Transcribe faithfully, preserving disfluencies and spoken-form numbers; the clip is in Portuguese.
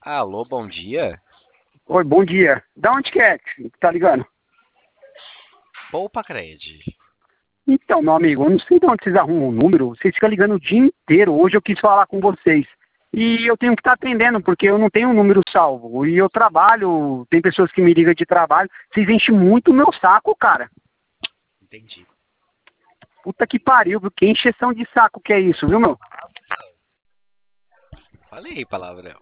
Alô, bom dia. Oi, bom dia. Da onde que é que tá ligando? Poupa Cred. Então, meu amigo, eu não sei de onde vocês arrumam o número. Vocês ficam ligando o dia inteiro. Hoje eu quis falar com vocês. E eu tenho que estar atendendo, porque eu não tenho um número salvo. E eu trabalho, tem pessoas que me ligam de trabalho. Vocês enchem muito o meu saco, cara. Entendi. Puta que pariu, viu? Que encheção de saco que é isso, viu, meu? Falei palavrão.